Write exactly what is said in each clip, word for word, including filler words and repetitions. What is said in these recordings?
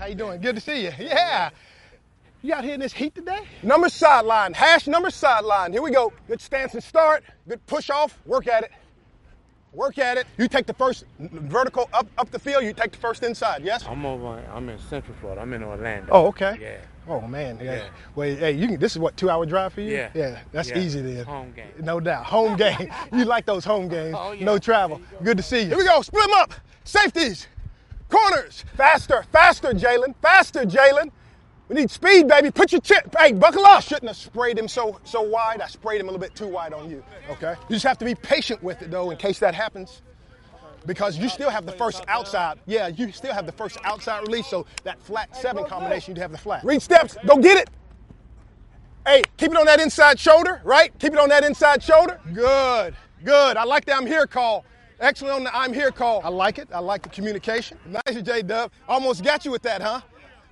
How you doing? Good to see you. Yeah. You out here in this heat today? Number sideline, hash number sideline. Here we go. Good stance and start. Good push off. Work at it. Work at it. You take the first vertical up up the field. You take the first inside. Yes. I'm over. I'm in Central Florida. I'm in Orlando. Oh, okay. Yeah. Oh man. Yeah. Yeah. Well, hey, you can. This is what two hour drive for you? Yeah. Yeah. That's yeah. easy then. Home game. No doubt. Home game. You like those home games? Oh, yeah. No travel. Good to see you. Here we go. Split them up. Safeties. Corners. Faster. Faster, Jalen. Faster, Jalen. We need speed, baby. Put your chip. Hey, buckle up. I shouldn't have sprayed him so so wide. I sprayed him a little bit too wide on you. Okay. You just have to be patient with it though, in case that happens. Because you still have the first outside. Yeah, you still have the first outside release, so that flat seven combination, you'd have the flat. Read steps, go get it. Hey, keep it on that inside shoulder, right? Keep it on that inside shoulder. Good, good. I like the I'm here call. Excellent on the I'm here call. I like it. I like the communication. Nice, J-Dub. Almost got you with that, huh?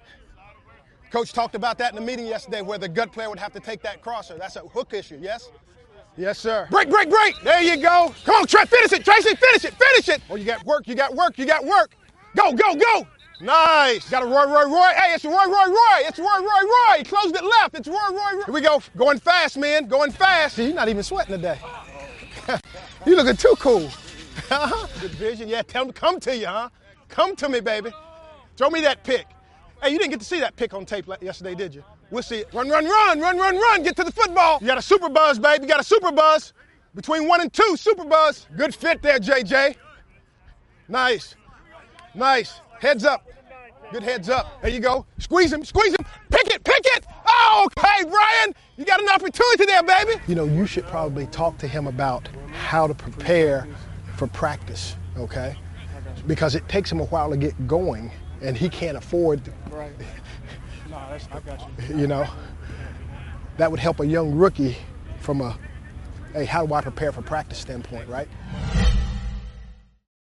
Coach talked about that in the meeting yesterday where the gut player would have to take that crosser. That's a hook issue, yes? Yes, sir. Break, break, break. There you go. Come on, Trey, finish it. Tracy, finish it, finish it. Oh, you got work, you got work, you got work. Go, go, go. Nice. Got a Roy, Roy, Roy. Hey, it's Roy, Roy, Roy. It's Roy, Roy, Roy. He closed it left. It's Roy, Roy, Roy. Here we go. Going fast, man. Going fast. See, you're not even sweating today. You looking too cool. Good vision. Yeah, tell him to come to you, huh? Come to me, baby. Throw me that pick. Hey, you didn't get to see that pick on tape yesterday, did you? We'll see it. Run, run, run, run, run, run. Get to the football. You got a super buzz, baby. You got a super buzz. Between one and two, super buzz. Good fit there, J J. Nice. Nice. Heads up. Good heads up. There you go. Squeeze him, squeeze him. Pick it, pick it. Oh, okay, Brian. You got an opportunity there, baby. You know, you should probably talk to him about how to prepare for practice, okay? Because it takes him a while to get going, and he can't afford to. Right. No, that's, I got you. You know, that would help a young rookie from a, hey, how do I prepare for practice standpoint, right?